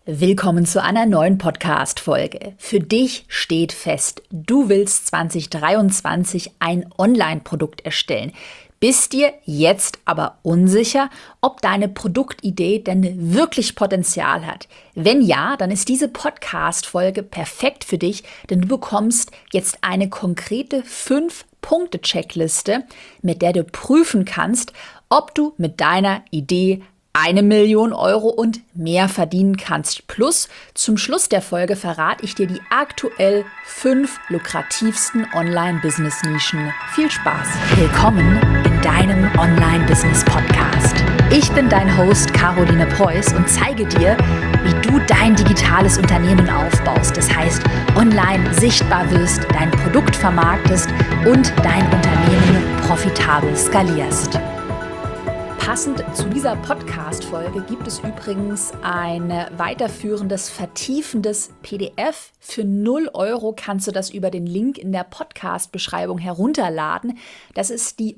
Willkommen zu einer neuen Podcast-Folge. Für dich steht fest, du willst 2023 ein Online-Produkt erstellen. Bist dir jetzt aber unsicher, ob deine Produktidee denn wirklich Potenzial hat? Wenn ja, dann ist diese Podcast-Folge perfekt für dich, denn du bekommst jetzt eine konkrete 5-Punkte-Checkliste, mit der du prüfen kannst, ob du mit deiner Idee 1 Million Euro und mehr verdienen kannst. Plus, zum Schluss der Folge verrate ich dir die aktuell 5 lukrativsten Online-Business-Nischen. Viel Spaß! Willkommen in deinem Online-Business-Podcast. Ich bin dein Host Caroline Preuß und zeige dir, wie du dein digitales Unternehmen aufbaust. Das heißt, online sichtbar wirst, dein Produkt vermarktest und dein Unternehmen profitabel skalierst. Passend zu dieser Podcast-Folge gibt es übrigens ein weiterführendes, vertiefendes PDF. Für 0 Euro kannst du das über den Link in der Podcast-Beschreibung herunterladen. Das ist die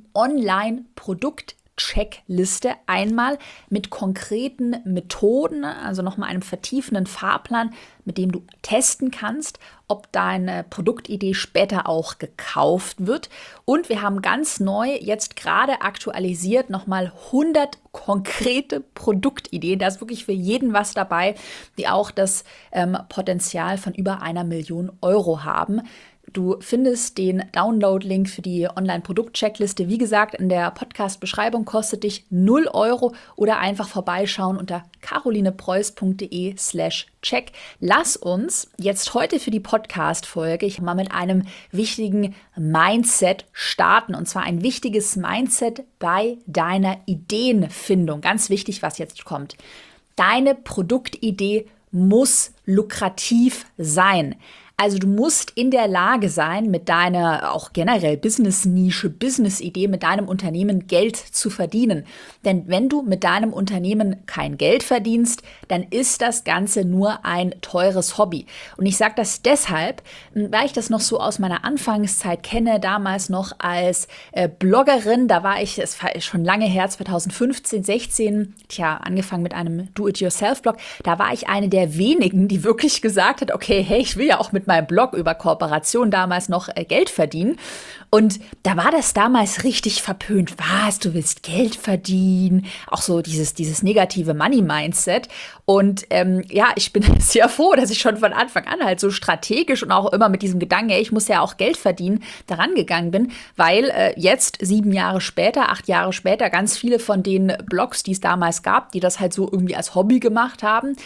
Online-Produkt-Checkliste, einmal mit konkreten Methoden, also nochmal einem vertiefenden Fahrplan, mit dem du testen kannst, ob deine Produktidee später auch gekauft wird. Und wir haben ganz neu, jetzt gerade aktualisiert, nochmal 100 konkrete Produktideen. Da ist wirklich für jeden was dabei, die auch das Potenzial von über 1 Million Euro haben. Du findest den Download-Link für die Online-Produkt-Checkliste, wie gesagt, in der Podcast-Beschreibung, kostet dich 0 Euro oder einfach vorbeischauen unter carolinepreuß.de/check. Lass uns jetzt heute für die Podcast-Folge mal mit einem wichtigen Mindset starten, und zwar ein wichtiges Mindset bei deiner Ideenfindung. Ganz wichtig, was jetzt kommt. Deine Produktidee muss lukrativ sein. Also du musst in der Lage sein, mit deiner auch generell Business-Nische, Business-Idee, mit deinem Unternehmen Geld zu verdienen. Denn wenn du mit deinem Unternehmen kein Geld verdienst, dann ist das Ganze nur ein teures Hobby. Und ich sage das deshalb, weil ich das noch so aus meiner Anfangszeit kenne, damals noch als Bloggerin. Da war ich, es war schon lange her, 2015, 16, angefangen mit einem Do-it-yourself-Blog. Da war ich eine der wenigen, die wirklich gesagt hat, okay, hey, ich will ja auch mit meinem Blog über Kooperation damals noch Geld verdienen. Und da war das damals richtig verpönt. Was, du willst Geld verdienen? Auch so dieses negative Money-Mindset. Und ich bin sehr froh, dass ich schon von Anfang an halt so strategisch und auch immer mit diesem Gedanken, ich muss ja auch Geld verdienen, daran gegangen bin, weil jetzt 7 Jahre später, 8 Jahre später, ganz viele von den Blogs, die es damals gab, die das halt so irgendwie als Hobby gemacht haben,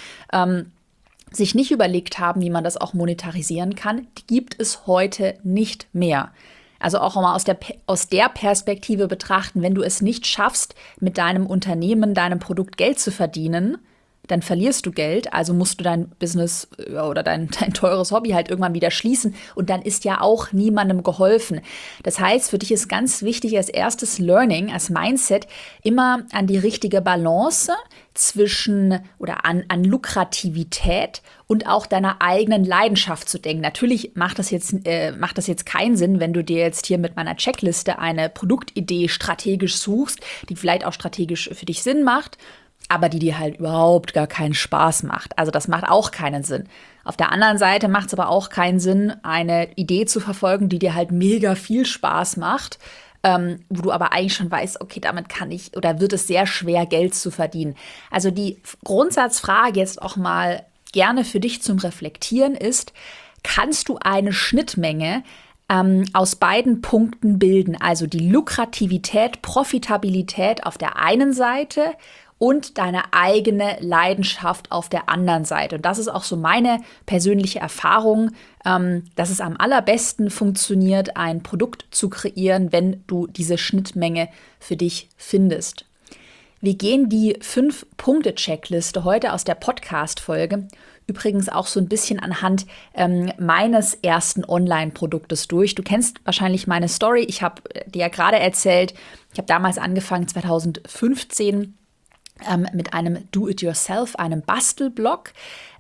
sich nicht überlegt haben, wie man das auch monetarisieren kann, die gibt es heute nicht mehr. Also auch mal aus der Perspektive betrachten, wenn du es nicht schaffst, mit deinem Unternehmen, deinem Produkt Geld zu verdienen, dann verlierst du Geld, also musst du dein Business oder dein teures Hobby halt irgendwann wieder schließen und dann ist ja auch niemandem geholfen. Das heißt, für dich ist ganz wichtig als erstes Learning, als Mindset, immer an die richtige Balance zwischen oder an Lukrativität und auch deiner eigenen Leidenschaft zu denken. Natürlich macht das jetzt keinen Sinn, wenn du dir jetzt hier mit meiner Checkliste eine Produktidee strategisch suchst, die vielleicht auch strategisch für dich Sinn macht, aber die dir halt überhaupt gar keinen Spaß macht. Also das macht auch keinen Sinn. Auf der anderen Seite macht es aber auch keinen Sinn, eine Idee zu verfolgen, die dir halt mega viel Spaß macht, wo du aber eigentlich schon weißt, okay, damit kann ich oder wird es sehr schwer, Geld zu verdienen. Also die Grundsatzfrage jetzt auch mal gerne für dich zum Reflektieren ist, kannst du eine Schnittmenge aus beiden Punkten bilden? Also die Lukrativität, Profitabilität auf der einen Seite und deine eigene Leidenschaft auf der anderen Seite. Und das ist auch so meine persönliche Erfahrung, dass es am allerbesten funktioniert, ein Produkt zu kreieren, wenn du diese Schnittmenge für dich findest. Wir gehen die 5-Punkte-Checkliste heute aus der Podcast-Folge übrigens auch so ein bisschen anhand meines ersten Online-Produktes durch. Du kennst wahrscheinlich meine Story. Ich habe dir ja gerade erzählt, ich habe damals angefangen, 2015, mit einem Do-it-yourself, einem Bastelblog.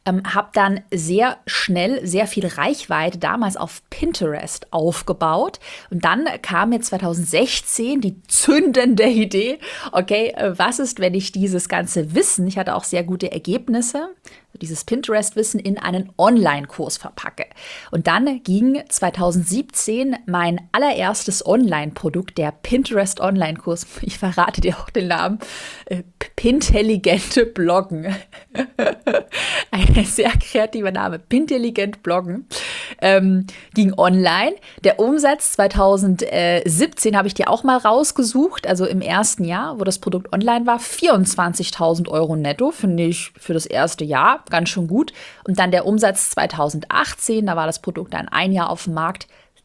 habe dann sehr schnell sehr viel Reichweite damals auf Pinterest aufgebaut. Und dann kam mir 2016 die zündende Idee, okay, was ist, wenn ich dieses ganze Wissen, ich hatte auch sehr gute Ergebnisse, dieses Pinterest-Wissen in einen Online-Kurs verpacke. Und dann ging 2017 mein allererstes Online-Produkt, der Pinterest-Online-Kurs, ich verrate dir auch den Namen, Pintelligente Bloggen. Ein sehr kreativer Name, Pintelligent Bloggen, ging online. Der Umsatz 2017 habe ich dir auch mal rausgesucht, also im ersten Jahr, wo das Produkt online war, 24.000 Euro netto, finde ich für das erste Jahr ganz schön gut. Und dann der Umsatz 2018, da war das Produkt dann ein Jahr auf dem Markt,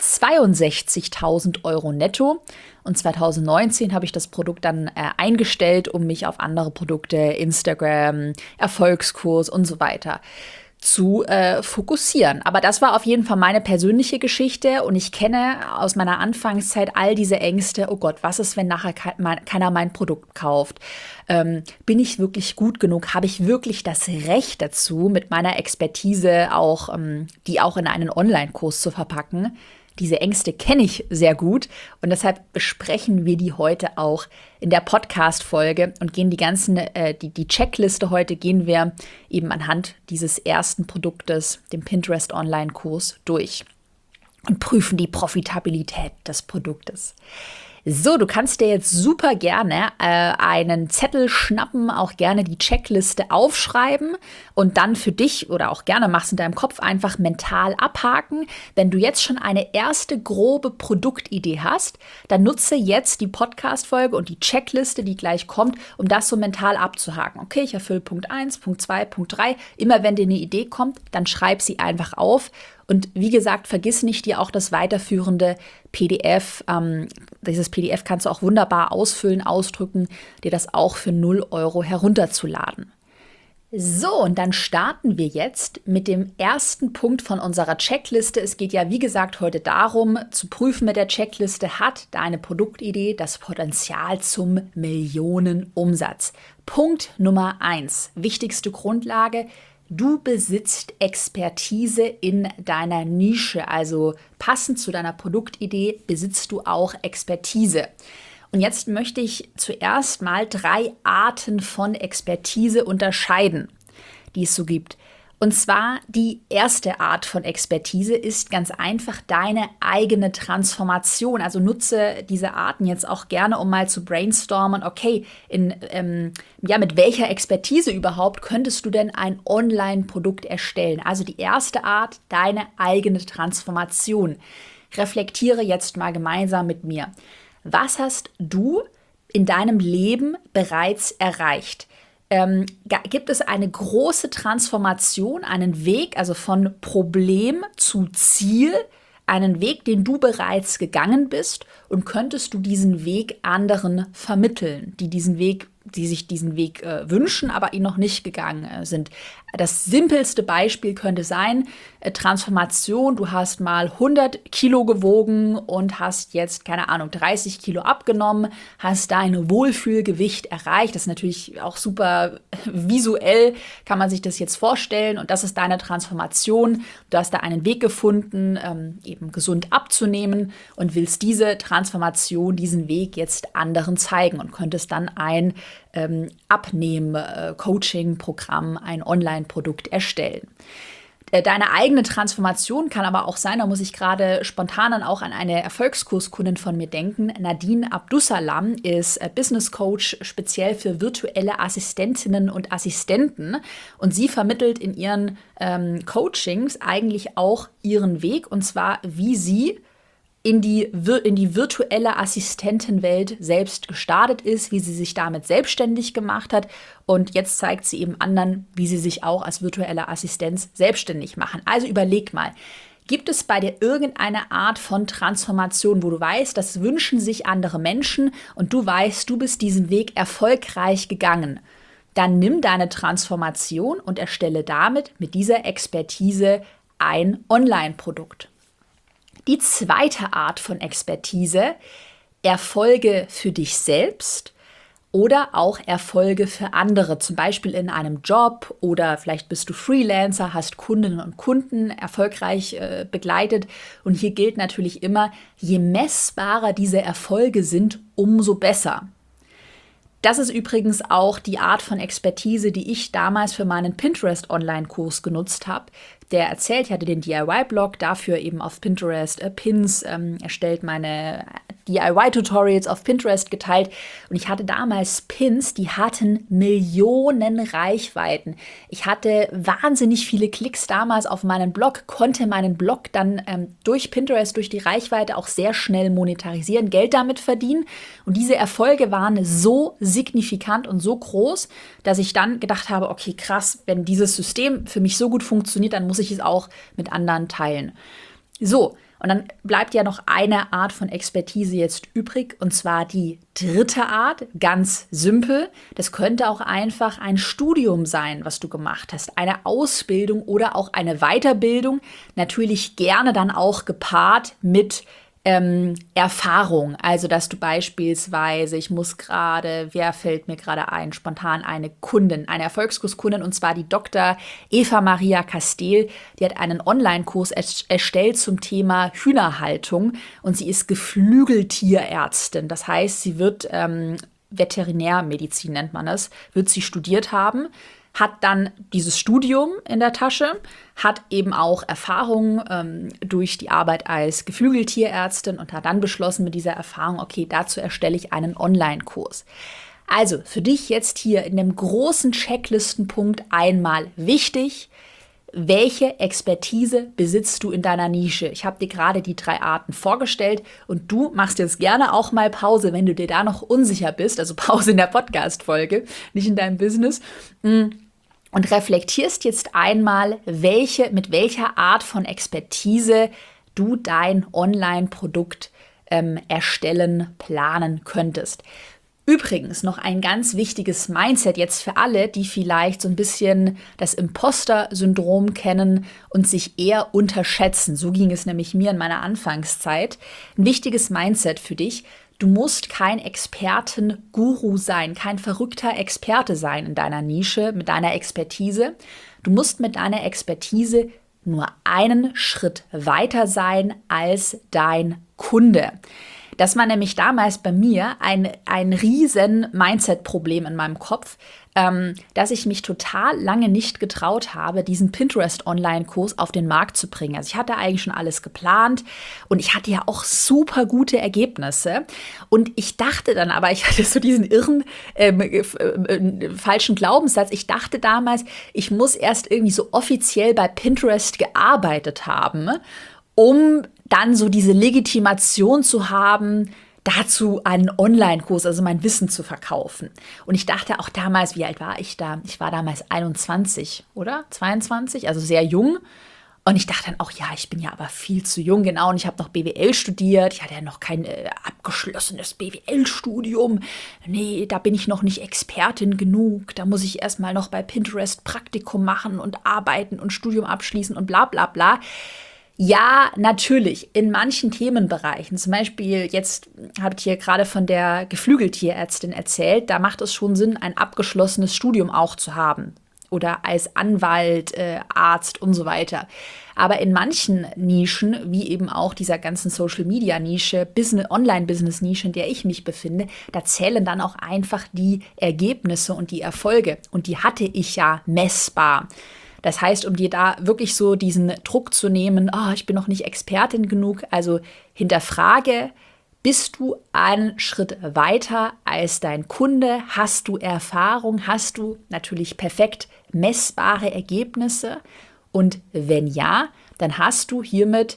62.000 Euro netto. Und 2019 habe ich das Produkt dann eingestellt, um mich auf andere Produkte, Instagram, Erfolgskurs und so weiter zu fokussieren. Aber das war auf jeden Fall meine persönliche Geschichte und ich kenne aus meiner Anfangszeit all diese Ängste, oh Gott, was ist, wenn nachher keiner mein Produkt kauft? Bin ich wirklich gut genug? Habe ich wirklich das Recht dazu, mit meiner Expertise auch, die auch in einen Online-Kurs zu verpacken? Diese Ängste kenne ich sehr gut und deshalb besprechen wir die heute auch in der Podcast-Folge und gehen die Checkliste heute gehen wir eben anhand dieses ersten Produktes, dem Pinterest Online-Kurs, durch und prüfen die Profitabilität des Produktes. So, du kannst dir jetzt super gerne einen Zettel schnappen, auch gerne die Checkliste aufschreiben und dann für dich oder auch gerne machst in deinem Kopf einfach mental abhaken. Wenn du jetzt schon eine erste grobe Produktidee hast, dann nutze jetzt die Podcast-Folge und die Checkliste, die gleich kommt, um das so mental abzuhaken. Okay, ich erfülle Punkt 1, Punkt 2, Punkt 3. Immer wenn dir eine Idee kommt, dann schreib sie einfach auf. Und wie gesagt, vergiss nicht, dir auch das weiterführende PDF, dieses PDF kannst du auch wunderbar ausfüllen, ausdrücken, dir das auch für 0 Euro herunterzuladen. So, und dann starten wir jetzt mit dem ersten Punkt von unserer Checkliste. Es geht ja, wie gesagt, heute darum, zu prüfen mit der Checkliste, hat deine Produktidee das Potenzial zum Millionenumsatz? Punkt Nummer 1, wichtigste Grundlage: Du besitzt Expertise in deiner Nische, also passend zu deiner Produktidee besitzt du auch Expertise. Und jetzt möchte ich zuerst mal 3 Arten von Expertise unterscheiden, die es so gibt. Und zwar die erste Art von Expertise ist ganz einfach deine eigene Transformation. Also nutze diese Arten jetzt auch gerne, um mal zu brainstormen. Okay, mit welcher Expertise überhaupt könntest du denn ein Online-Produkt erstellen? Also die erste Art, deine eigene Transformation. Reflektiere jetzt mal gemeinsam mit mir. Was hast du in deinem Leben bereits erreicht? Gibt es eine große Transformation, einen Weg, also von Problem zu Ziel, einen Weg, den du bereits gegangen bist, und könntest du diesen Weg anderen vermitteln, die sich diesen Weg wünschen, aber ihn noch nicht gegangen sind? Das simpelste Beispiel könnte sein, Transformation, du hast mal 100 Kilo gewogen und hast jetzt, keine Ahnung, 30 Kilo abgenommen, hast dein Wohlfühlgewicht erreicht. Das ist natürlich auch super visuell, kann man sich das jetzt vorstellen, und das ist deine Transformation. Du hast da einen Weg gefunden, eben gesund abzunehmen und willst diese Transformation, diesen Weg jetzt anderen zeigen und könntest dann ein Abnehmen-Coaching-Programm, ein Online-Produkt erstellen. Deine eigene Transformation kann aber auch sein, da muss ich gerade spontan dann auch an eine Erfolgskurskundin von mir denken. Nadine Abdussalam ist Business Coach speziell für virtuelle Assistentinnen und Assistenten, und sie vermittelt in ihren Coachings eigentlich auch ihren Weg, und zwar wie sie in die virtuelle Assistentenwelt selbst gestartet ist, wie sie sich damit selbstständig gemacht hat, und jetzt zeigt sie eben anderen, wie sie sich auch als virtuelle Assistenz selbstständig machen. Also überleg mal, gibt es bei dir irgendeine Art von Transformation, wo du weißt, das wünschen sich andere Menschen und du weißt, du bist diesen Weg erfolgreich gegangen? Dann nimm deine Transformation und erstelle damit mit dieser Expertise ein Online-Produkt. Die zweite Art von Expertise: Erfolge für dich selbst oder auch Erfolge für andere, zum Beispiel in einem Job oder vielleicht bist du Freelancer, hast Kundinnen und Kunden erfolgreich begleitet. Und hier gilt natürlich immer, je messbarer diese Erfolge sind, umso besser. Das ist übrigens auch die Art von Expertise, die ich damals für meinen Pinterest-Online-Kurs genutzt habe. Der erzählt, ich hatte den DIY-Blog, dafür eben auf Pinterest Pins erstellt, meine DIY-Tutorials auf Pinterest geteilt. Und ich hatte damals Pins, die hatten Millionen Reichweiten. Ich hatte wahnsinnig viele Klicks damals auf meinen Blog, konnte meinen Blog dann durch Pinterest, durch die Reichweite auch sehr schnell monetarisieren, Geld damit verdienen. Und diese Erfolge waren so signifikant und so groß, dass ich dann gedacht habe, okay, krass, wenn dieses System für mich so gut funktioniert, dann muss ich es auch mit anderen teilen. So, und dann bleibt ja noch eine Art von Expertise jetzt übrig, und zwar die dritte Art, ganz simpel. Das könnte auch einfach ein Studium sein, was du gemacht hast, eine Ausbildung oder auch eine Weiterbildung, natürlich gerne dann auch gepaart mit Erfahrung, also dass du beispielsweise, wer fällt mir gerade ein, spontan eine Erfolgskurskundin, und zwar die Dr. Eva Maria Kastel, die hat einen Online-Kurs erstellt zum Thema Hühnerhaltung und sie ist Geflügeltierärztin, das heißt, sie wird Veterinärmedizin nennt man es, wird sie studiert haben, hat dann dieses Studium in der Tasche, hat eben auch Erfahrung durch die Arbeit als Geflügeltierärztin und hat dann beschlossen mit dieser Erfahrung, okay, dazu erstelle ich einen Online-Kurs. Also für dich jetzt hier in dem großen Checklistenpunkt einmal wichtig, welche Expertise besitzt du in deiner Nische? Ich habe dir gerade die 3 Arten vorgestellt und du machst jetzt gerne auch mal Pause, wenn du dir da noch unsicher bist, also Pause in der Podcast-Folge, nicht in deinem Business, und reflektierst jetzt einmal, mit welcher Art von Expertise du dein Online-Produkt erstellen, planen könntest. Übrigens noch ein ganz wichtiges Mindset jetzt für alle, die vielleicht so ein bisschen das Imposter-Syndrom kennen und sich eher unterschätzen. So ging es nämlich mir in meiner Anfangszeit. Ein wichtiges Mindset für dich. Du musst kein Experten-Guru sein, kein verrückter Experte sein in deiner Nische, mit deiner Expertise. Du musst mit deiner Expertise nur einen Schritt weiter sein als dein Kunde. Das war nämlich damals bei mir ein riesen Mindset-Problem in meinem Kopf, dass ich mich total lange nicht getraut habe, diesen Pinterest-Online-Kurs auf den Markt zu bringen. Also ich hatte eigentlich schon alles geplant und ich hatte ja auch super gute Ergebnisse. Und ich dachte dann aber, ich hatte so diesen irren, falschen Glaubenssatz. Ich dachte damals, ich muss erst irgendwie so offiziell bei Pinterest gearbeitet haben, um dann so diese Legitimation zu haben, dazu einen Online-Kurs, also mein Wissen zu verkaufen. Und ich dachte auch damals, wie alt war ich da? Ich war damals 21 oder 22, also sehr jung. Und ich dachte dann auch, ja, ich bin ja aber viel zu jung, genau. Und ich habe noch BWL studiert. Ich hatte ja noch kein abgeschlossenes BWL-Studium. Nee, da bin ich noch nicht Expertin genug. Da muss ich erstmal noch bei Pinterest Praktikum machen und arbeiten und Studium abschließen und bla bla bla. Ja, natürlich, in manchen Themenbereichen, zum Beispiel jetzt habe ich hier gerade von der Geflügeltierärztin erzählt, da macht es schon Sinn, ein abgeschlossenes Studium auch zu haben oder als Anwalt, Arzt und so weiter. Aber in manchen Nischen, wie eben auch dieser ganzen Social-Media-Nische, Online-Business-Nische, in der ich mich befinde, da zählen dann auch einfach die Ergebnisse und die Erfolge. Und die hatte ich ja messbar. Das heißt, um dir da wirklich so diesen Druck zu nehmen, ich bin noch nicht Expertin genug, also hinterfrage, bist du einen Schritt weiter als dein Kunde? Hast du Erfahrung? Hast du natürlich perfekt messbare Ergebnisse? Und wenn ja, dann hast du hiermit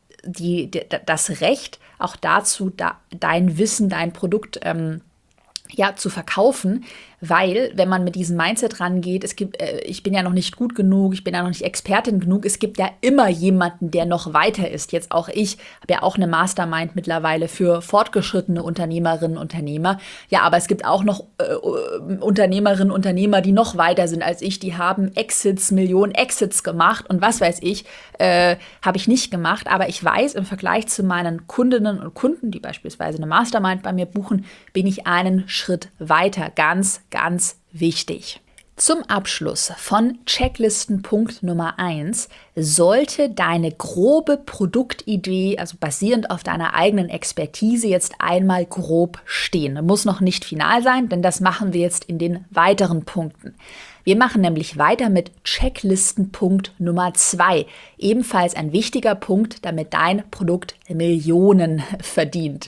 das Recht, auch dazu dein Wissen, dein Produkt zu verkaufen, Weil, wenn man mit diesem Mindset rangeht, ich bin ja noch nicht gut genug, ich bin ja noch nicht Expertin genug, es gibt ja immer jemanden, der noch weiter ist. Jetzt auch ich habe ja auch eine Mastermind mittlerweile für fortgeschrittene Unternehmerinnen und Unternehmer. Ja, aber es gibt auch noch Unternehmerinnen und Unternehmer, die noch weiter sind als ich. Die haben Millionen Exits gemacht und was weiß ich, habe ich nicht gemacht. Aber ich weiß, im Vergleich zu meinen Kundinnen und Kunden, die beispielsweise eine Mastermind bei mir buchen, bin ich einen Schritt weiter. Ganz, ganz wichtig. Zum Abschluss von Checklistenpunkt Nummer 1 sollte deine grobe Produktidee, also basierend auf deiner eigenen Expertise, jetzt einmal grob stehen. Muss noch nicht final sein, denn das machen wir jetzt in den weiteren Punkten. Wir machen nämlich weiter mit Checklistenpunkt Nummer 2. Ebenfalls ein wichtiger Punkt, damit dein Produkt Millionen verdient.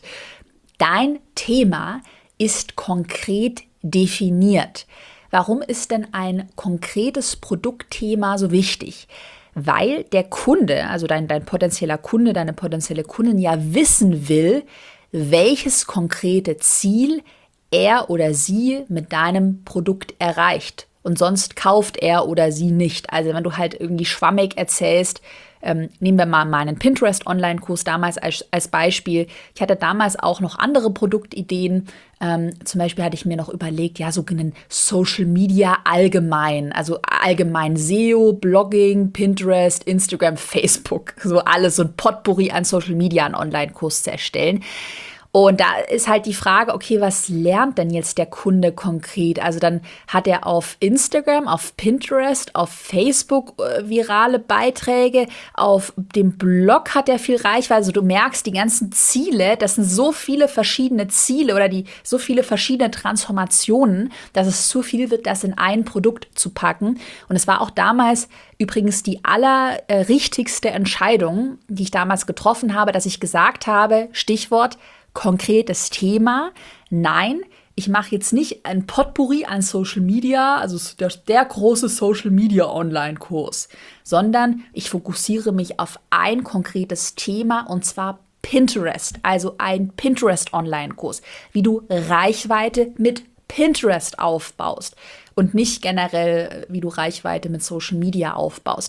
Dein Thema ist konkret definiert. Warum ist denn ein konkretes Produktthema so wichtig? Weil der Kunde, also dein potenzieller Kunde, deine potenzielle Kundin ja wissen will, welches konkrete Ziel er oder sie mit deinem Produkt erreicht. Und sonst kauft er oder sie nicht. Also wenn du halt irgendwie schwammig erzählst, nehmen wir mal meinen Pinterest-Online-Kurs damals als Beispiel. Ich hatte damals auch noch andere Produktideen. Zum Beispiel hatte ich mir noch überlegt, ja, so einen Social Media allgemein. Also allgemein SEO, Blogging, Pinterest, Instagram, Facebook. So alles, so ein Potpourri an Social Media, einen Online-Kurs zu erstellen. Und da ist halt die Frage, okay, was lernt denn jetzt der Kunde konkret? Also dann hat er auf Instagram, auf Pinterest, auf Facebook virale Beiträge, auf dem Blog hat er viel Reichweite. Also du merkst, die ganzen Ziele, das sind so viele verschiedene Ziele oder so viele verschiedene Transformationen, dass es zu viel wird, das in ein Produkt zu packen. Und es war auch damals übrigens die allerrichtigste Entscheidung, die ich damals getroffen habe, dass ich gesagt habe, Stichwort, konkretes Thema. Nein, ich mache jetzt nicht ein Potpourri an Social Media, also der große Social Media Online-Kurs, sondern ich fokussiere mich auf ein konkretes Thema und zwar Pinterest, also ein Pinterest-Online-Kurs, wie du Reichweite mit Pinterest aufbaust und nicht generell, wie du Reichweite mit Social Media aufbaust.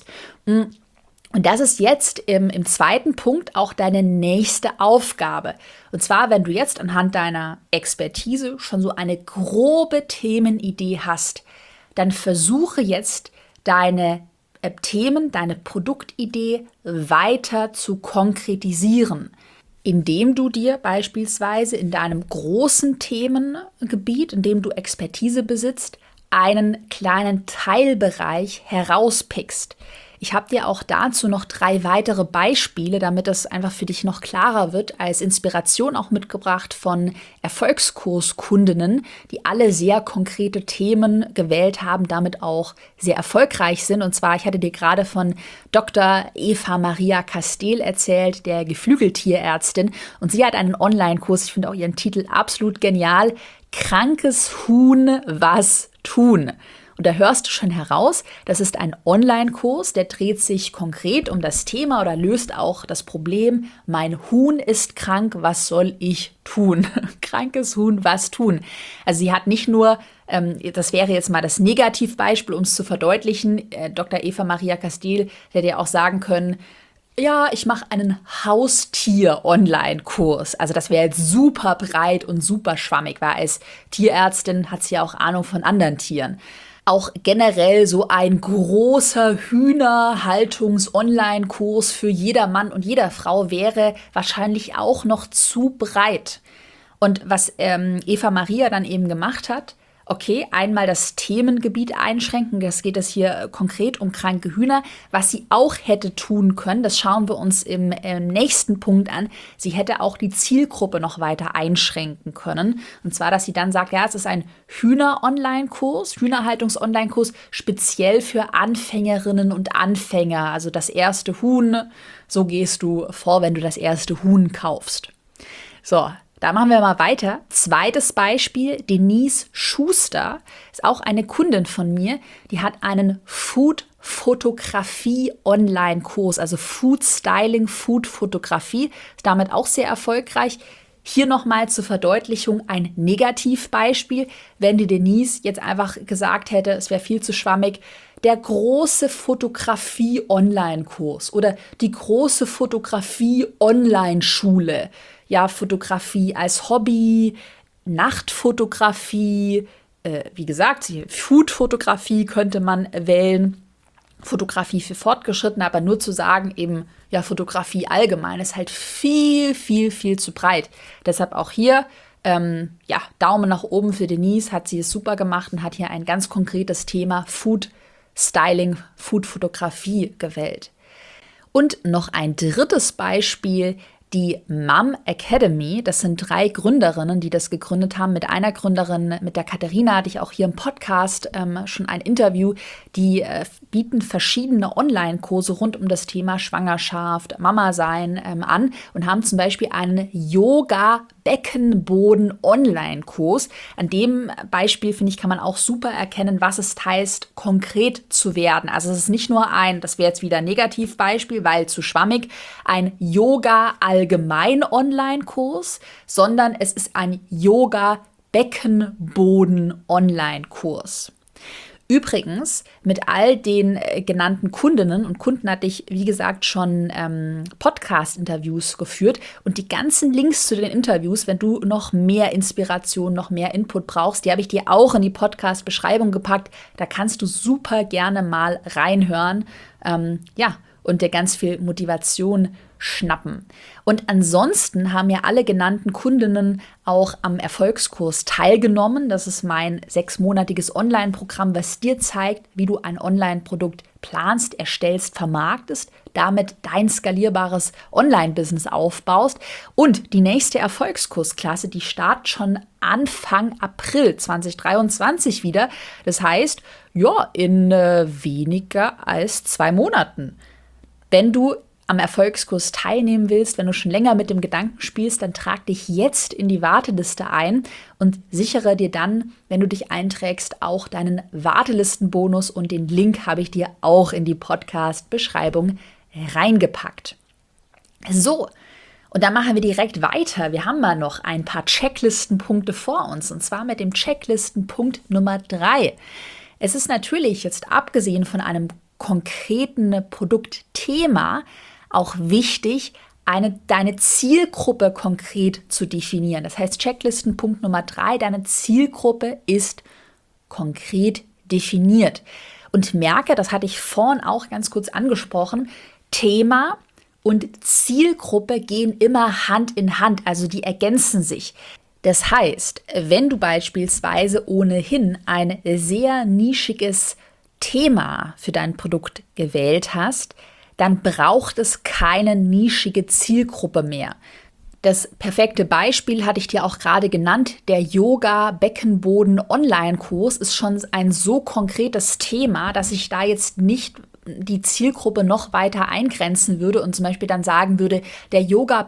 Und das ist jetzt im zweiten Punkt auch deine nächste Aufgabe. Und zwar, wenn du jetzt anhand deiner Expertise schon so eine grobe Themenidee hast, dann versuche jetzt deine Themen, deine Produktidee weiter zu konkretisieren, indem du dir beispielsweise in deinem großen Themengebiet, in dem du Expertise besitzt, einen kleinen Teilbereich herauspickst. Ich habe dir auch dazu noch 3 weitere Beispiele, damit es einfach für dich noch klarer wird, als Inspiration auch mitgebracht von Erfolgskurskundinnen, die alle sehr konkrete Themen gewählt haben, damit auch sehr erfolgreich sind. Und zwar, ich hatte dir gerade von Dr. Eva Maria Castell erzählt, der Geflügeltierärztin. Und sie hat einen Online-Kurs, ich finde auch ihren Titel absolut genial, Krankes Huhn, was tun? Und da hörst du schon heraus, das ist ein Online-Kurs, der dreht sich konkret um das Thema oder löst auch das Problem, mein Huhn ist krank, was soll ich tun? Krankes Huhn, was tun? Also sie hat nicht nur, das wäre jetzt mal das Negativbeispiel, um es zu verdeutlichen, Dr. Eva Maria Castell hätte ja auch sagen können, ja, ich mache einen Haustier-Online-Kurs. Also das wäre jetzt super breit und super schwammig, weil als Tierärztin hat sie ja auch Ahnung von anderen Tieren. Auch generell so ein großer Hühnerhaltungs-Online-Kurs für jeder Mann und jeder Frau wäre wahrscheinlich auch noch zu breit. Und was Eva Maria dann eben gemacht hat, okay, einmal das Themengebiet einschränken, das geht es hier konkret um kranke Hühner. Was sie auch hätte tun können, das schauen wir uns im nächsten Punkt an, sie hätte auch die Zielgruppe noch weiter einschränken können. Und zwar, dass sie dann sagt, ja, es ist ein Hühner-Online-Kurs, Hühnerhaltungs-Online-Kurs, speziell für Anfängerinnen und Anfänger. Also das erste Huhn, so gehst du vor, wenn du das erste Huhn kaufst. So, da machen wir mal weiter. Zweites Beispiel, Denise Schuster ist auch eine Kundin von mir, die hat einen Food-Fotografie-Online-Kurs, also Food-Styling, Food-Fotografie, ist damit auch sehr erfolgreich. Hier nochmal zur Verdeutlichung ein Negativbeispiel. Wenn die Denise jetzt einfach gesagt hätte, es wäre viel zu schwammig, der große Fotografie-Online-Kurs oder die große Fotografie-Online-Schule. Ja, Fotografie als Hobby, Nachtfotografie, wie gesagt, Food-Fotografie könnte man wählen. Fotografie für Fortgeschrittene, aber nur zu sagen, eben, ja, Fotografie allgemein ist halt viel, viel, viel zu breit. Deshalb auch hier, Daumen nach oben für Denise, hat sie es super gemacht und hat hier ein ganz konkretes Thema Food Styling, Food-Fotografie gewählt. Und noch ein drittes Beispiel, die Mom Academy. Das sind 3 Gründerinnen, die das gegründet haben. Mit einer Gründerin, mit der Katharina, hatte ich auch hier im Podcast schon ein Interview. Die bieten verschiedene Online-Kurse rund um das Thema Schwangerschaft, Mama-Sein an und haben zum Beispiel einen Yoga-Beckenboden-Online-Kurs. An dem Beispiel, finde ich, kann man auch super erkennen, was es heißt, konkret zu werden. Also es ist nicht nur das wäre jetzt wieder ein Negativbeispiel, weil zu schwammig, ein Yoga-Allgemein-Online-Kurs, sondern es ist ein Yoga-Beckenboden-Online-Kurs. Übrigens, mit all den genannten Kundinnen und Kunden hatte ich, wie gesagt, schon Podcast-Interviews geführt. Und die ganzen Links zu den Interviews, wenn du noch mehr Inspiration, noch mehr Input brauchst, die habe ich dir auch in die Podcast-Beschreibung gepackt. Da kannst du super gerne mal reinhören. Und dir ganz viel Motivation schnappen. Und ansonsten haben ja alle genannten Kundinnen auch am Erfolgskurs teilgenommen. Das ist mein 6-monatiges Online-Programm, was dir zeigt, wie du ein Online-Produkt planst, erstellst, vermarktest, damit dein skalierbares Online-Business aufbaust. Und die nächste Erfolgskursklasse, die startet schon Anfang April 2023 wieder. Das heißt, ja, in weniger als 2 Monaten. Wenn du am Erfolgskurs teilnehmen willst, wenn du schon länger mit dem Gedanken spielst, dann trag dich jetzt in die Warteliste ein und sichere dir dann, wenn du dich einträgst, auch deinen Wartelistenbonus, und den Link habe ich dir auch in die Podcast-Beschreibung reingepackt. So, und dann machen wir direkt weiter. Wir haben mal noch ein paar Checklistenpunkte vor uns, und zwar mit dem Checklistenpunkt Nummer 3. Es ist natürlich jetzt abgesehen von einem konkreten Produktthema auch wichtig, deine Zielgruppe konkret zu definieren. Das heißt, Checklistenpunkt Nummer 3, deine Zielgruppe ist konkret definiert. Und merke, das hatte ich vorhin auch ganz kurz angesprochen, Thema und Zielgruppe gehen immer Hand in Hand, also die ergänzen sich. Das heißt, wenn du beispielsweise ohnehin ein sehr nischiges Thema für dein Produkt gewählt hast, dann braucht es keine nischige Zielgruppe mehr. Das perfekte Beispiel hatte ich dir auch gerade genannt. Der Yoga-Beckenboden-Online-Kurs ist schon ein so konkretes Thema, dass ich da jetzt nicht die Zielgruppe noch weiter eingrenzen würde und zum Beispiel dann sagen würde, der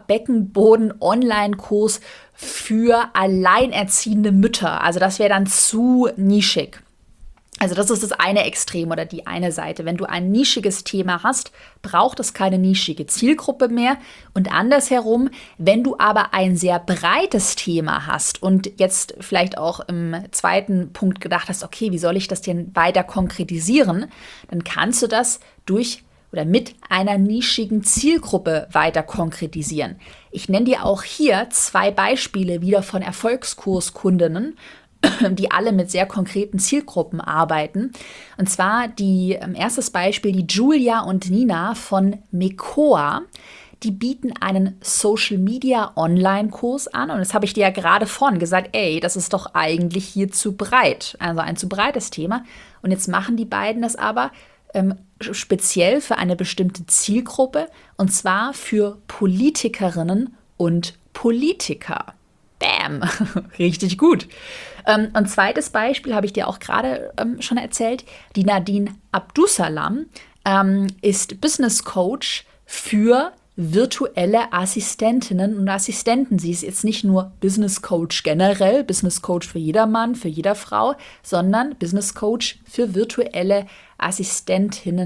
Yoga-Beckenboden-Online-Kurs für alleinerziehende Mütter. Also das wäre dann zu nischig. Also das ist das eine Extrem oder die eine Seite. Wenn du ein nischiges Thema hast, braucht es keine nischige Zielgruppe mehr. Und andersherum, wenn du aber ein sehr breites Thema hast und jetzt vielleicht auch im zweiten Punkt gedacht hast, okay, wie soll ich das denn weiter konkretisieren, dann kannst du das mit einer nischigen Zielgruppe weiter konkretisieren. Ich nenne dir auch hier 2 Beispiele wieder von Erfolgskurskundinnen, die alle mit sehr konkreten Zielgruppen arbeiten. Und zwar erstes Beispiel, die Julia und Nina von Mekoa. Die bieten einen Social-Media-Online-Kurs an. Und das habe ich dir ja gerade vorhin gesagt, das ist doch eigentlich hier zu breit. Also ein zu breites Thema. Und jetzt machen die beiden das aber speziell für eine bestimmte Zielgruppe. Und zwar für Politikerinnen und Politiker. Bam, richtig gut. Und zweites Beispiel habe ich dir auch gerade schon erzählt. Die Nadine Abdusalam ist Business Coach für virtuelle Assistentinnen und Assistenten. Sie ist jetzt nicht nur Business Coach generell, Business Coach für jedermann, für jede Frau, sondern Business Coach für virtuelle Assistentinnen,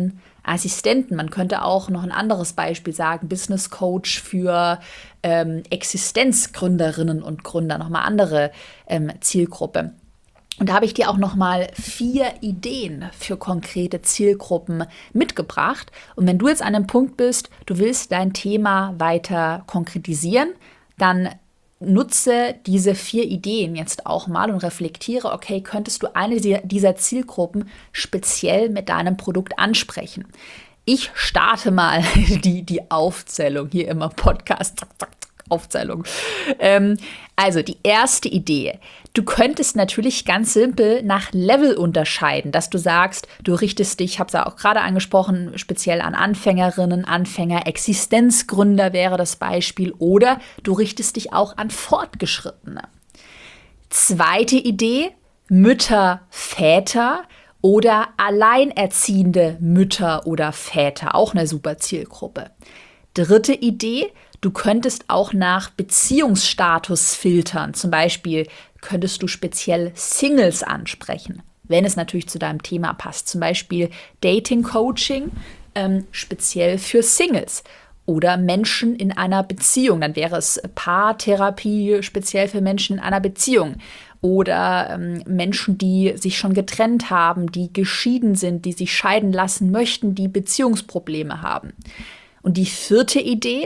Assistenten. Man könnte auch noch ein anderes Beispiel sagen, Business Coach für Existenzgründerinnen und Gründer, nochmal andere Zielgruppe. Und da habe ich dir auch nochmal 4 Ideen für konkrete Zielgruppen mitgebracht. Und wenn du jetzt an einem Punkt bist, du willst dein Thema weiter konkretisieren, dann nutze diese 4 Ideen jetzt auch mal und reflektiere, okay, könntest du eine dieser Zielgruppen speziell mit deinem Produkt ansprechen? Ich starte mal die Aufzählung hier im Podcast. Zack, zack, zack, Aufzählung. Also die erste Idee. Du könntest natürlich ganz simpel nach Level unterscheiden, dass du sagst, du richtest dich, ich habe es ja auch gerade angesprochen, speziell an Anfängerinnen, Anfänger, Existenzgründer wäre das Beispiel, oder du richtest dich auch an Fortgeschrittene. Zweite Idee, Mütter, Väter oder alleinerziehende Mütter oder Väter, auch eine super Zielgruppe. Dritte Idee, du könntest auch nach Beziehungsstatus filtern. Zum Beispiel könntest du speziell Singles ansprechen, wenn es natürlich zu deinem Thema passt. Zum Beispiel Dating-Coaching speziell für Singles oder Menschen in einer Beziehung. Dann wäre es Paartherapie speziell für Menschen in einer Beziehung. Oder Menschen, die sich schon getrennt haben, die geschieden sind, die sich scheiden lassen möchten, die Beziehungsprobleme haben. Und die vierte Idee,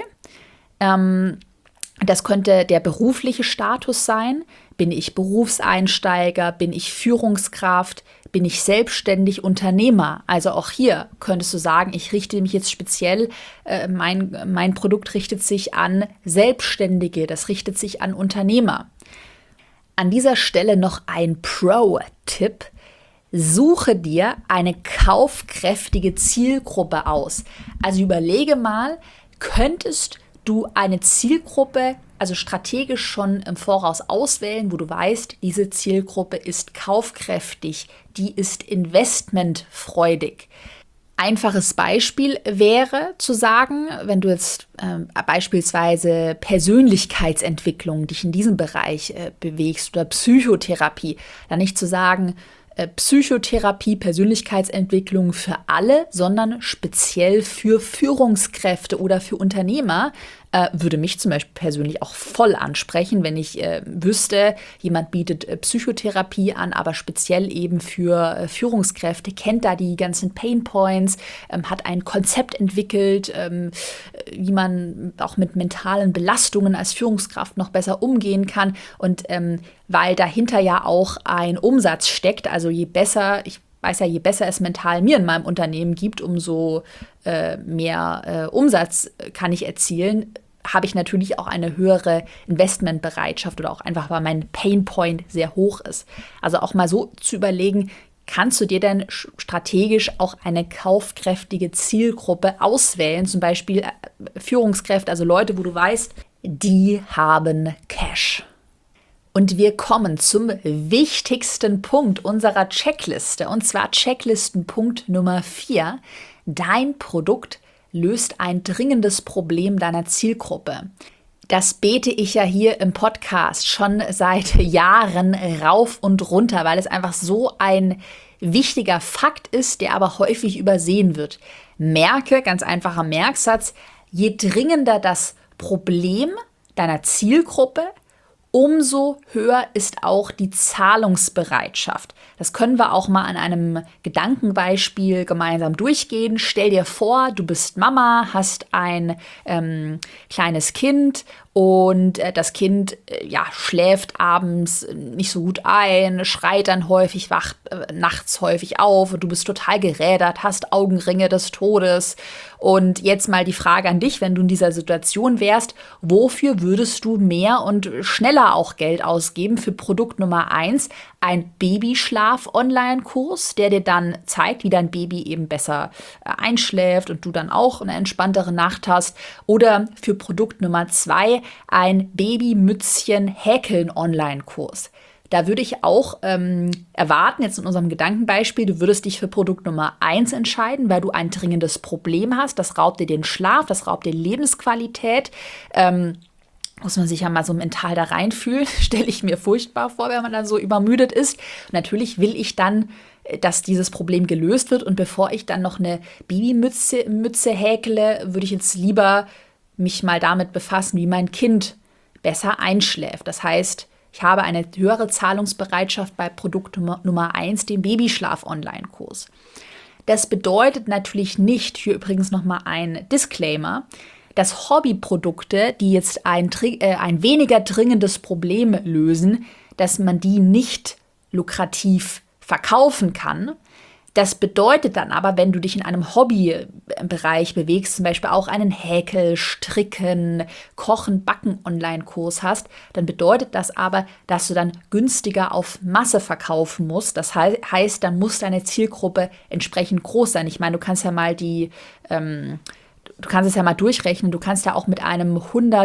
das könnte der berufliche Status sein. Bin ich Berufseinsteiger? Bin ich Führungskraft? Bin ich selbstständig Unternehmer? Also auch hier könntest du sagen, ich richte mich jetzt speziell, mein Produkt richtet sich an Selbstständige, das richtet sich an Unternehmer. An dieser Stelle noch ein Pro-Tipp. Suche dir eine kaufkräftige Zielgruppe aus. Also überlege mal, könntest du eine Zielgruppe, also strategisch schon im Voraus auswählen, wo du weißt, diese Zielgruppe ist kaufkräftig, die ist investmentfreudig. Einfaches Beispiel wäre zu sagen, wenn du jetzt beispielsweise Persönlichkeitsentwicklung dich in diesem Bereich bewegst oder Psychotherapie, dann nicht zu sagen, Psychotherapie, Persönlichkeitsentwicklung für alle, sondern speziell für Führungskräfte oder für Unternehmer, würde mich zum Beispiel persönlich auch voll ansprechen, wenn ich wüsste, jemand bietet Psychotherapie an, aber speziell eben für Führungskräfte, kennt da die ganzen Painpoints, hat ein Konzept entwickelt, wie man auch mit mentalen Belastungen als Führungskraft noch besser umgehen kann. Und weil dahinter ja auch ein Umsatz steckt, also je besser, ich weiß ja, je besser es mental mir in meinem Unternehmen gibt, umso mehr Umsatz kann ich erzielen, habe ich natürlich auch eine höhere Investmentbereitschaft oder auch einfach, weil mein Painpoint sehr hoch ist. Also auch mal so zu überlegen, kannst du dir denn strategisch auch eine kaufkräftige Zielgruppe auswählen, zum Beispiel Führungskräfte, also Leute, wo du weißt, die haben Cash. Und wir kommen zum wichtigsten Punkt unserer Checkliste, und zwar Checklistenpunkt Nummer 4. Dein Produkt löst ein dringendes Problem deiner Zielgruppe. Das bete ich ja hier im Podcast schon seit Jahren rauf und runter, weil es einfach so ein wichtiger Fakt ist, der aber häufig übersehen wird. Merke, ganz einfacher Merksatz, je dringender das Problem deiner Zielgruppe, umso höher ist auch die Zahlungsbereitschaft. Das können wir auch mal an einem Gedankenbeispiel gemeinsam durchgehen. Stell dir vor, du bist Mama, hast ein kleines Kind und das Kind schläft abends nicht so gut ein, schreit dann häufig, wacht nachts häufig auf und du bist total gerädert, hast Augenringe des Todes. Und jetzt mal die Frage an dich, wenn du in dieser Situation wärst, wofür würdest du mehr und schneller auch Geld ausgeben? Für Produkt Nummer 1, ein Babyschlaf-Online-Kurs, der dir dann zeigt, wie dein Baby eben besser einschläft und du dann auch eine entspanntere Nacht hast. Oder für Produkt Nummer 2, ein Babymützchen-Häkeln-Online-Kurs. Da würde ich auch erwarten, jetzt in unserem Gedankenbeispiel, du würdest dich für Produkt Nummer 1 entscheiden, weil du ein dringendes Problem hast. Das raubt dir den Schlaf, das raubt dir Lebensqualität. muss man sich ja mal so mental da reinfühlen, stelle ich mir furchtbar vor, wenn man dann so übermüdet ist. Und natürlich will ich dann, dass dieses Problem gelöst wird. Und bevor ich dann noch eine Babymütze häkle, würde ich jetzt lieber mich mal damit befassen, wie mein Kind besser einschläft. Das heißt, ich habe eine höhere Zahlungsbereitschaft bei Produkt Nummer 1, dem Babyschlaf-Online-Kurs. Das bedeutet natürlich nicht, hier übrigens nochmal ein Disclaimer, dass Hobbyprodukte, die jetzt ein weniger dringendes Problem lösen, dass man die nicht lukrativ verkaufen kann. Das bedeutet dann aber, wenn du dich in einem Hobbybereich bewegst, zum Beispiel auch einen Häkel-, Stricken-, Kochen-, Backen-Online-Kurs hast, dann bedeutet das aber, dass du dann günstiger auf Masse verkaufen musst. Das heißt, dann muss deine Zielgruppe entsprechend groß sein. Ich meine, du kannst es ja mal durchrechnen. Du kannst ja auch mit einem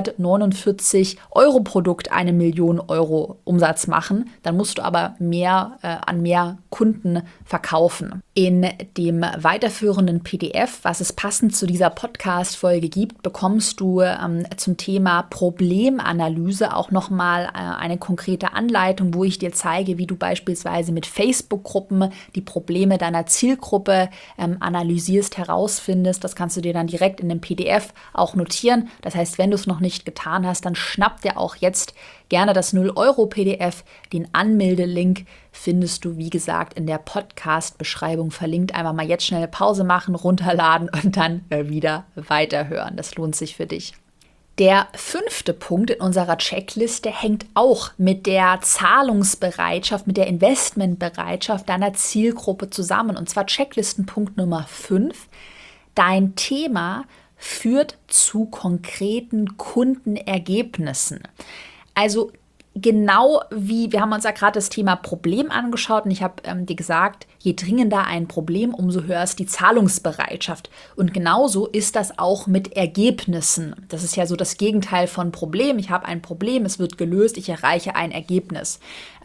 149-Euro-Produkt 1 Million Euro Umsatz machen. Dann musst du aber an mehr Kunden verkaufen. In dem weiterführenden PDF, was es passend zu dieser Podcast-Folge gibt, bekommst du zum Thema Problemanalyse auch nochmal eine konkrete Anleitung, wo ich dir zeige, wie du beispielsweise mit Facebook-Gruppen die Probleme deiner Zielgruppe analysierst, herausfindest. Das kannst du dir dann direkt in dem PDF auch notieren. Das heißt, wenn du es noch nicht getan hast, dann schnapp dir auch jetzt gerne das 0-Euro-PDF. Den Anmeldelink findest du, wie gesagt, in der Podcast-Beschreibung verlinkt. Einfach mal jetzt schnell eine Pause machen, runterladen und dann wieder weiterhören. Das lohnt sich für dich. Der 5. Punkt in unserer Checkliste hängt auch mit der Zahlungsbereitschaft, mit der Investmentbereitschaft deiner Zielgruppe zusammen. Und zwar Checklistenpunkt Nummer 5. Dein Thema führt zu konkreten Kundenergebnissen. Also genau wie, wir haben uns ja gerade das Thema Problem angeschaut und ich habe dir gesagt, je dringender ein Problem, umso höher ist die Zahlungsbereitschaft. Und genauso ist das auch mit Ergebnissen. Das ist ja so das Gegenteil von Problem. Ich habe ein Problem, es wird gelöst, ich erreiche ein Ergebnis.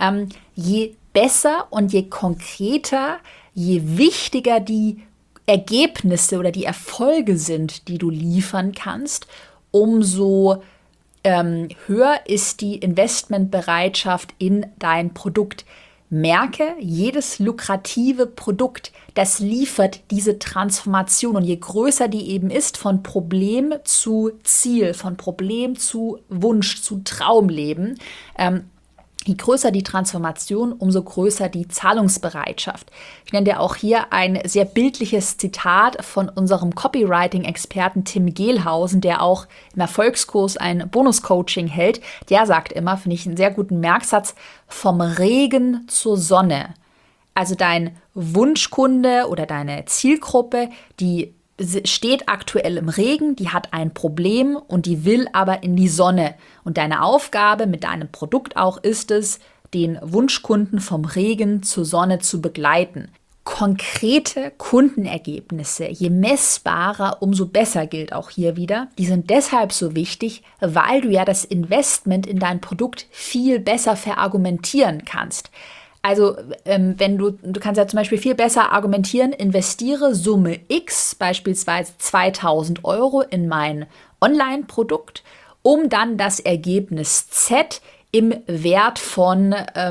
Je besser und je konkreter, je wichtiger die Ergebnisse oder die Erfolge sind, die du liefern kannst, umso höher ist die Investmentbereitschaft in dein Produkt. Merke, jedes lukrative Produkt, das liefert diese Transformation. Und je größer die eben ist, von Problem zu Ziel, von Problem zu Wunsch, zu Traumleben, je größer die Transformation, umso größer die Zahlungsbereitschaft. Ich nenne dir auch hier ein sehr bildliches Zitat von unserem Copywriting-Experten Tim Gehlhausen, der auch im Erfolgskurs ein Bonus-Coaching hält. Der sagt immer, finde ich einen sehr guten Merksatz, vom Regen zur Sonne. Also dein Wunschkunde oder deine Zielgruppe, die steht aktuell im Regen, die hat ein Problem und die will aber in die Sonne. Und deine Aufgabe mit deinem Produkt auch ist es, den Wunschkunden vom Regen zur Sonne zu begleiten. Konkrete Kundenergebnisse, je messbarer, umso besser gilt auch hier wieder. Die sind deshalb so wichtig, weil du ja das Investment in dein Produkt viel besser verargumentieren kannst. Also wenn du kannst ja zum Beispiel viel besser argumentieren, investiere Summe X, beispielsweise 2.000 Euro in mein Online-Produkt, um dann das Ergebnis Z im Wert von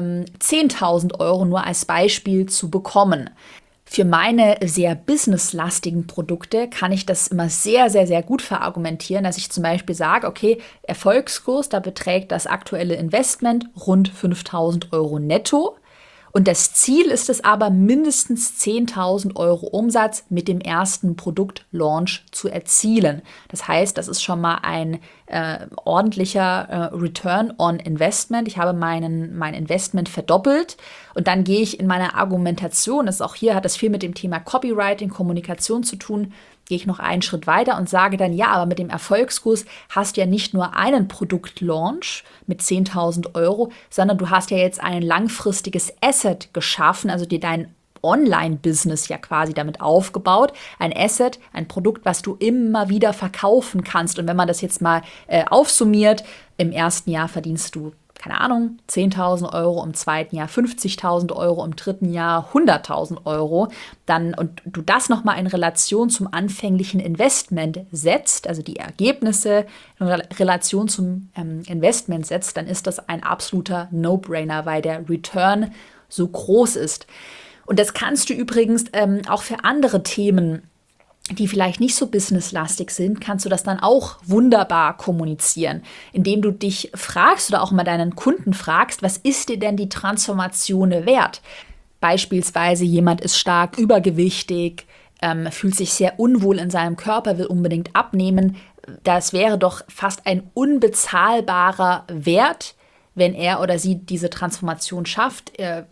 10.000 Euro nur als Beispiel zu bekommen. Für meine sehr businesslastigen Produkte kann ich das immer sehr, sehr, sehr gut verargumentieren, dass ich zum Beispiel sage, okay, Erfolgskurs, da beträgt das aktuelle Investment rund 5.000 Euro netto. Und das Ziel ist es aber, mindestens 10.000 Euro Umsatz mit dem ersten Produktlaunch zu erzielen. Das heißt, das ist schon mal ein ordentlicher Return on Investment. Ich habe mein Investment verdoppelt und dann gehe ich in meine Argumentation, das ist auch hier, hat das viel mit dem Thema Copywriting, Kommunikation zu tun, gehe ich noch einen Schritt weiter und sage dann, ja, aber mit dem Erfolgskurs hast du ja nicht nur einen Produktlaunch mit 10.000 Euro, sondern du hast ja jetzt ein langfristiges Asset geschaffen, also dir dein Online-Business ja quasi damit aufgebaut. Ein Asset, ein Produkt, was du immer wieder verkaufen kannst. Und wenn man das jetzt mal aufsummiert, im ersten Jahr verdienst du keine Ahnung, 10.000 Euro, im zweiten Jahr 50.000 Euro, im dritten Jahr 100.000 Euro, und du das nochmal in Relation zum anfänglichen Investment setzt, also die Ergebnisse in Relation zum Investment setzt, dann ist das ein absoluter No-Brainer, weil der Return so groß ist. Und das kannst du übrigens auch für andere Themen, die vielleicht nicht so businesslastig sind, kannst du das dann auch wunderbar kommunizieren, indem du dich fragst oder auch mal deinen Kunden fragst, was ist dir denn die Transformation wert? Beispielsweise jemand ist stark übergewichtig, fühlt sich sehr unwohl in seinem Körper, will unbedingt abnehmen. Das wäre doch fast ein unbezahlbarer Wert, wenn er oder sie diese Transformation schafft,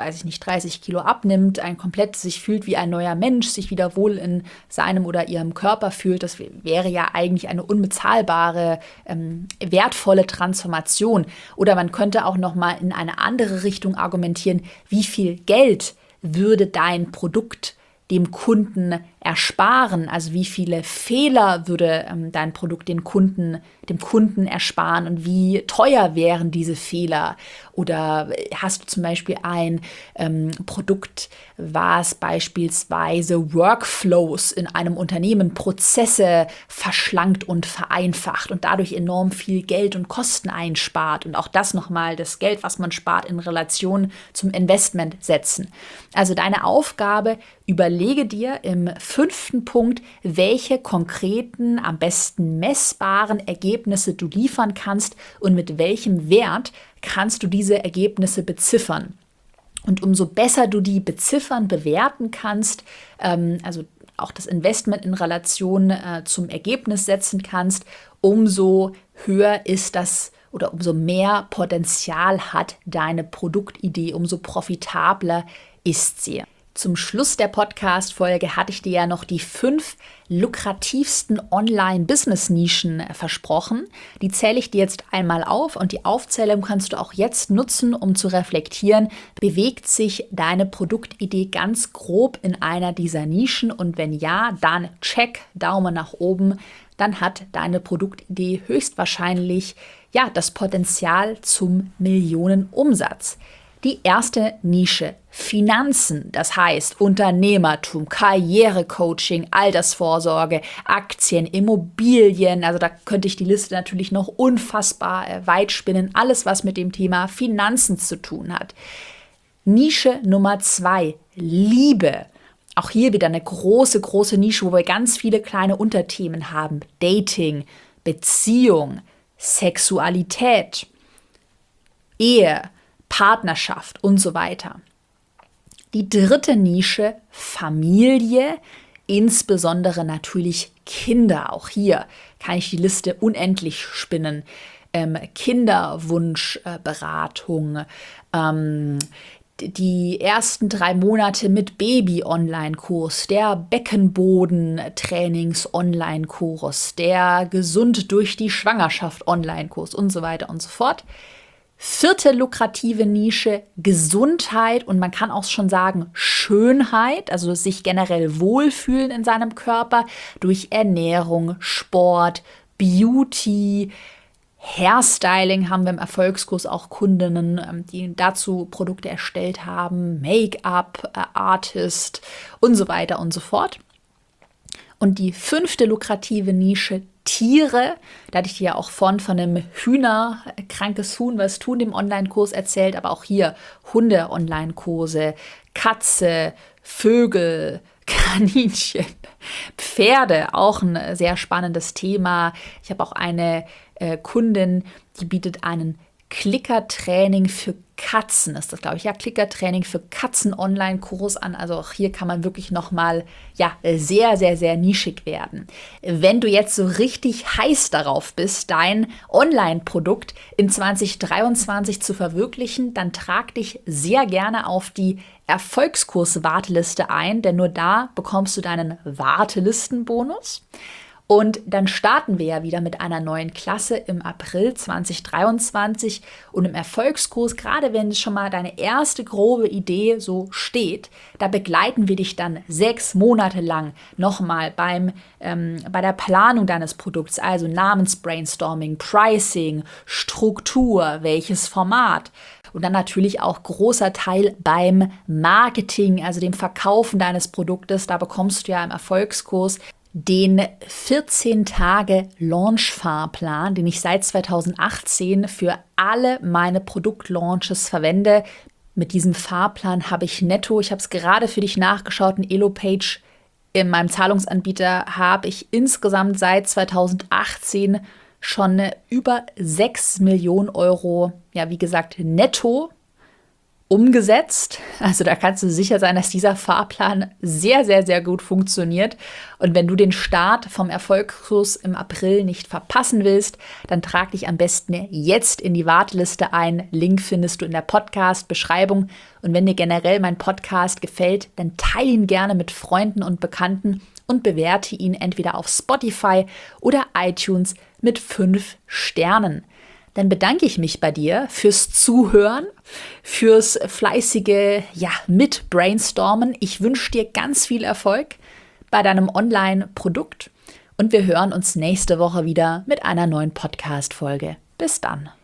30 Kilo abnimmt, komplett sich fühlt wie ein neuer Mensch, sich wieder wohl in seinem oder ihrem Körper fühlt. Das wäre ja eigentlich eine unbezahlbare, wertvolle Transformation. Oder man könnte auch noch mal in eine andere Richtung argumentieren, wie viel Geld würde dein Produkt dem Kunden ersparen, also wie viele Fehler würde dein Produkt dem Kunden ersparen und wie teuer wären diese Fehler. Oder hast du zum Beispiel ein Produkt, was beispielsweise Workflows in einem Unternehmen, Prozesse verschlankt und vereinfacht und dadurch enorm viel Geld und Kosten einspart und auch das nochmal das Geld, was man spart, in Relation zum Investment setzen. Also deine Aufgabe, überlege dir im 5. Punkt, welche konkreten, am besten messbaren Ergebnisse du liefern kannst und mit welchem Wert kannst du diese Ergebnisse beziffern. Und umso besser du die beziffern, bewerten kannst, also auch das Investment in Relation zum Ergebnis setzen kannst, umso höher ist das oder umso mehr Potenzial hat deine Produktidee, umso profitabler ist sie. Zum Schluss der Podcast-Folge hatte ich dir ja noch die 5 lukrativsten Online-Business-Nischen versprochen. Die zähle ich dir jetzt einmal auf und die Aufzählung kannst du auch jetzt nutzen, um zu reflektieren, bewegt sich deine Produktidee ganz grob in einer dieser Nischen und wenn ja, dann check, Daumen nach oben, dann hat deine Produktidee höchstwahrscheinlich das Potenzial zum Millionenumsatz. Die erste Nische, Finanzen, das heißt Unternehmertum, Karrierecoaching, Altersvorsorge, Aktien, Immobilien, also da könnte ich die Liste natürlich noch unfassbar weit spinnen, alles was mit dem Thema Finanzen zu tun hat. Nische Nummer 2, Liebe. Auch hier wieder eine große, große Nische, wo wir ganz viele kleine Unterthemen haben. Dating, Beziehung, Sexualität, Ehe, Partnerschaft und so weiter. Die dritte Nische, Familie, insbesondere natürlich Kinder. Auch hier kann ich die Liste unendlich spinnen. Kinderwunschberatung, die ersten 3 Monate mit Baby-Online-Kurs, der Beckenbodentrainings-Online-Kurs, der Gesund durch die Schwangerschaft-Online-Kurs und so weiter und so fort. 4. lukrative Nische, Gesundheit und man kann auch schon sagen Schönheit, also sich generell wohlfühlen in seinem Körper durch Ernährung, Sport, Beauty, Hairstyling haben wir im Erfolgskurs auch Kundinnen, die dazu Produkte erstellt haben, Make-up, Artist und so weiter und so fort. Und die 5. lukrative Nische, Tiere, da hatte ich dir ja auch von einem krankes Huhn, was tun, dem Online-Kurs erzählt, aber auch hier Hunde-Online-Kurse, Katze, Vögel, Kaninchen, Pferde, auch ein sehr spannendes Thema. Ich habe auch eine Kundin, die bietet einen Klickertraining für Katzen, ist das, glaube ich, Klickertraining für Katzen-Online-Kurs an. Also auch hier kann man wirklich nochmal sehr, sehr, sehr nischig werden. Wenn du jetzt so richtig heiß darauf bist, dein Online-Produkt in 2023 zu verwirklichen, dann trag dich sehr gerne auf die Erfolgskurs-Warteliste ein, denn nur da bekommst du deinen Wartelistenbonus. Und dann starten wir ja wieder mit einer neuen Klasse im April 2023 und im Erfolgskurs, gerade wenn es schon mal deine erste grobe Idee so steht, da begleiten wir dich dann 6 Monate lang nochmal bei der Planung deines Produkts, also Namensbrainstorming, Pricing, Struktur, welches Format. Und dann natürlich auch großer Teil beim Marketing, also dem Verkaufen deines Produktes. Da bekommst du ja im Erfolgskurs den 14-Tage-Launch-Fahrplan, den ich seit 2018 für alle meine Produktlaunches verwende. Mit diesem Fahrplan habe ich netto, ich habe es gerade für dich nachgeschaut, in Elopage, in meinem Zahlungsanbieter, habe ich insgesamt seit 2018 schon über 6 Millionen Euro, ja wie gesagt, netto umgesetzt. Also da kannst du sicher sein, dass dieser Fahrplan sehr, sehr, sehr gut funktioniert. Und wenn du den Start vom Erfolgskurs im April nicht verpassen willst, dann trag dich am besten jetzt in die Warteliste ein. Link findest du in der Podcast-Beschreibung. Und wenn dir generell mein Podcast gefällt, dann teile ihn gerne mit Freunden und Bekannten und bewerte ihn entweder auf Spotify oder iTunes mit 5 Sternen. Dann bedanke ich mich bei dir fürs Zuhören, fürs fleißige Mit-Brainstormen. Ich wünsche dir ganz viel Erfolg bei deinem Online-Produkt und wir hören uns nächste Woche wieder mit einer neuen Podcast-Folge. Bis dann.